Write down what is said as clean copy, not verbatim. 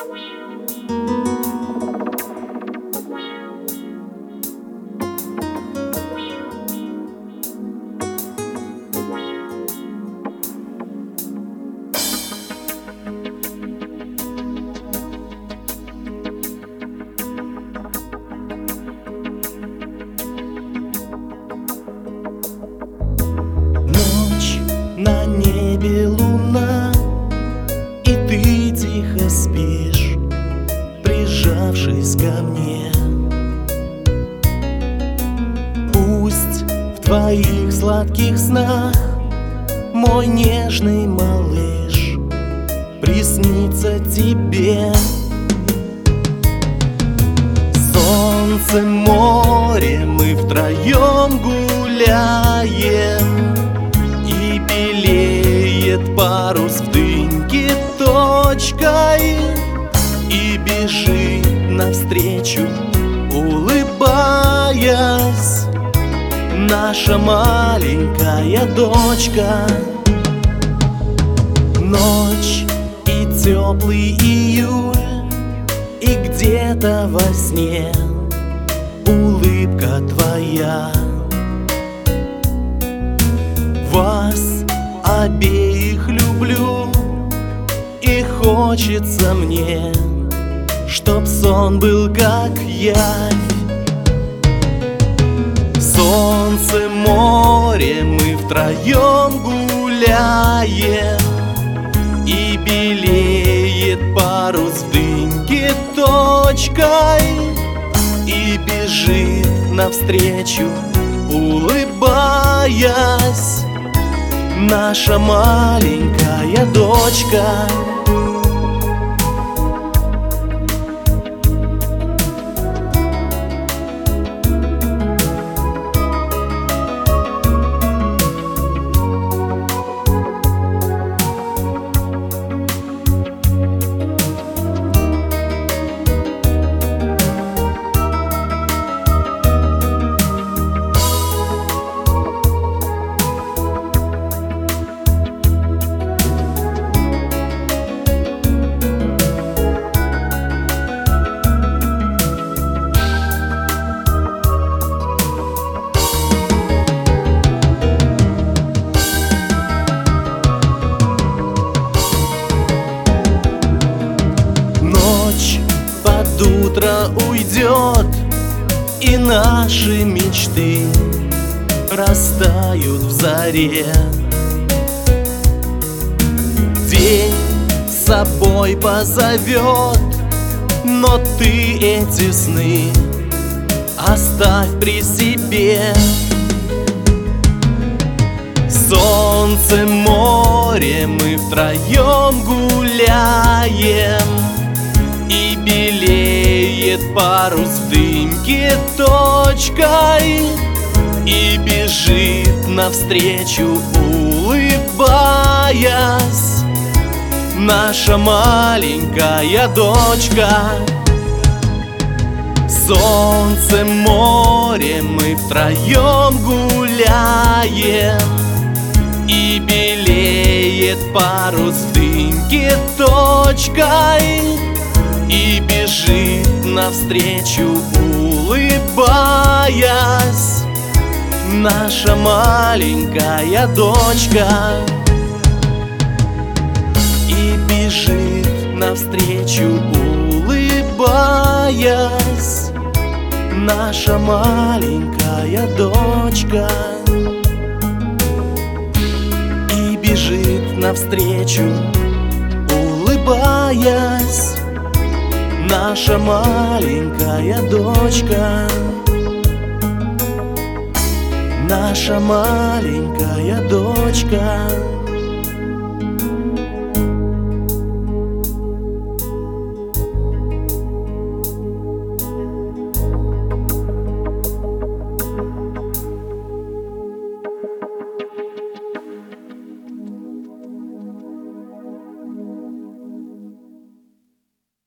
На небе луна, и ты тихо спишь, прижавшись ко мне. Пусть в твоих сладких снах мой нежный малыш приснится тебе. Солнце, море, мы втроем гуляем, и белеет парус в дымке точкой, и бежит навстречу, улыбаясь, наша маленькая дочка. Ночь и теплый июль, и где-то во сне улыбка твоя. Вас обеих люблю, и хочется мне, чтоб сон был как явь. Солнце, море, мы втроем гуляем, и белеет парус в дымке точкой, и бежит навстречу, улыбаясь, наша маленькая дочка. Под утро уйдет, и наши мечты растают в заре. День с собой позовет, но ты эти сны оставь при себе. Солнце, море, мы втроем гуляем, и белеет парус в дымке точкой, и бежит навстречу, улыбаясь, наша маленькая дочка. Солнце, море, мы втроем гуляем, и белеет парус в дымке точкой, и бежит навстречу, улыбаясь, наша маленькая дочка. И бежит навстречу, улыбаясь, наша маленькая дочка. И бежит навстречу, улыбаясь, наша маленькая дочка. Наша маленькая дочка.